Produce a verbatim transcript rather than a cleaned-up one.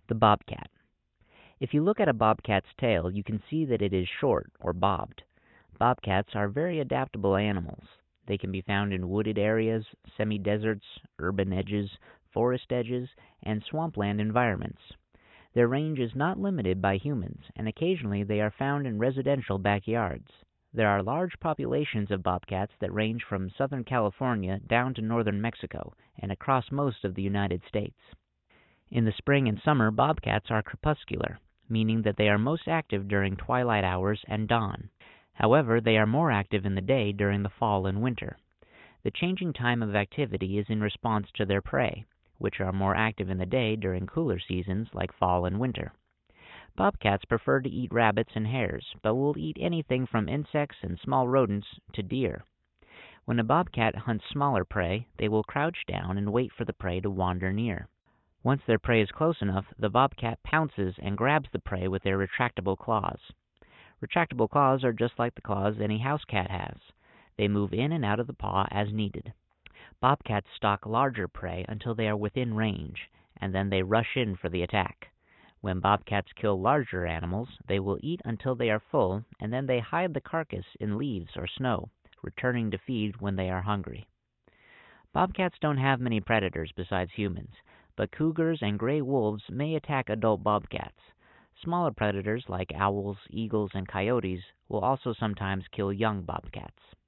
The bobcat. If you look at a bobcat's tail, you can see that it is short or bobbed. Bobcats are very adaptable animals. They can be found in wooded areas, semi-deserts, urban edges, forest edges, and swampland environments. Their range is not limited by humans, and occasionally they are found in residential backyards. There are large populations of bobcats that range from southern California down to northern Mexico and across most of the United States. In the spring and summer, bobcats are crepuscular, meaning that they are most active during twilight hours and dawn. However, they are more active in the day during the fall and winter. The changing time of activity is in response to their prey, which are more active in the day during cooler seasons like fall and winter. Bobcats prefer to eat rabbits and hares, but will eat anything from insects and small rodents to deer. When a bobcat hunts smaller prey, they will crouch down and wait for the prey to wander near. Once their prey is close enough, the bobcat pounces and grabs the prey with their retractable claws. Retractable claws are just like the claws any house cat has. They move in and out of the paw as needed. Bobcats stalk larger prey until they are within range, and then they rush in for the attack. When bobcats kill larger animals, they will eat until they are full, and then they hide the carcass in leaves or snow, returning to feed when they are hungry. Bobcats don't have many predators besides humans, but cougars and gray wolves may attack adult bobcats. Smaller predators like owls, eagles, and coyotes will also sometimes kill young bobcats.